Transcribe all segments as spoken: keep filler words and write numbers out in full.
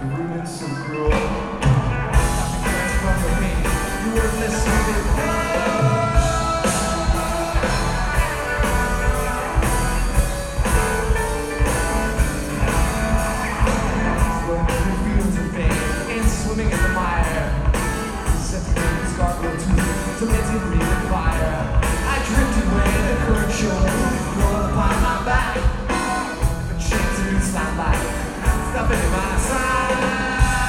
The ruin so cruel. That's from the pain. You were listening to fields of pain and swimming in the mire. Separated scarlet tooth, tormented me with fire. I drifted when the current showed, rolled upon my back. A chance to slide by, stopping in my side.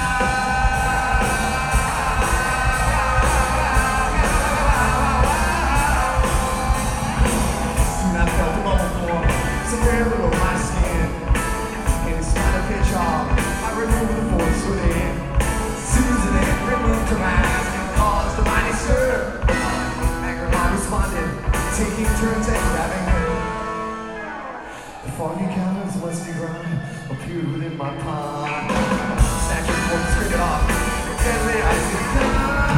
Soon I felt the bubble form somewhere below my skin. In a spot of pitch off, I removed the force within. Susan it removed her mask and caused a mighty stir. Agrabah responded, taking turns at grabbing her. The foggy clouds, musty ground, appeared within my pond. Snatched her fork, scraped it off, deadly icy cloud.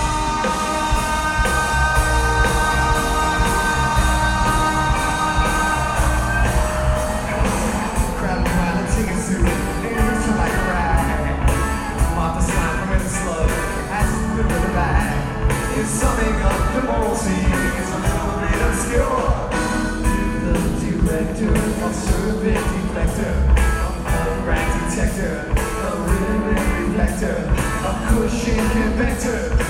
Crowd around the ticket suit, and loose her like a rag. Mopped the slime from in the slug, as it flew in the bag. In summing up the moral scene, it's a little bit obscure. The director, a servant deflector, a crack detector, a ribbon reflector, a cushion convector.